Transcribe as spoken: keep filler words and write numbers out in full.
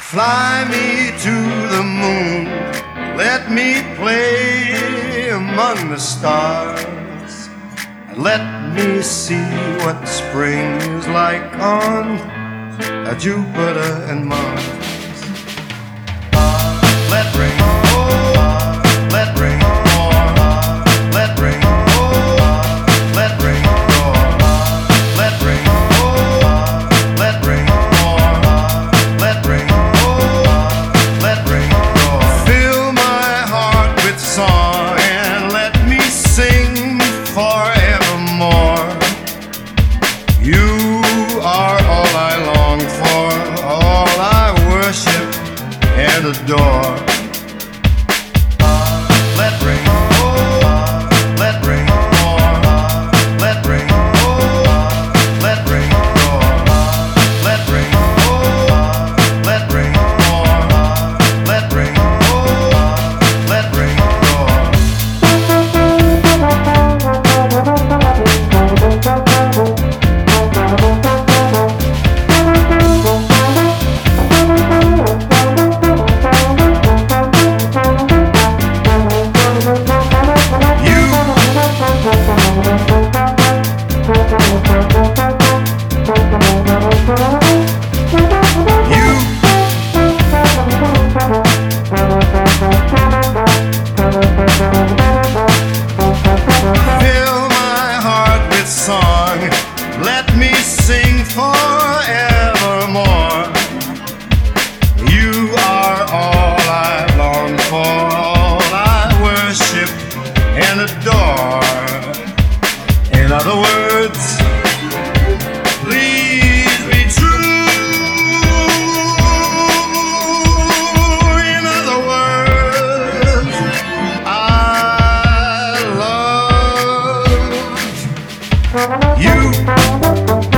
Fly me to the moon, let me play among the stars, and let me see what spring is like on Jupiter and Mars. Let rain pour, let rain pour, let rain pour, let rain pour, let rain pour, let rain pour, let rain pour, let rain pour. Fill my heart with song and let me sing forevermore. You are all I long for, all I worship and adore. Let rain pour, let rain pour, let rain pour, let rain pour, let rain pour, let rain pour, let rain pour, let rain pour. Fill my heart with song, let me sing forevermore. You are all I long for, all I worship and adore. In other words, please be true. In other words, I love you.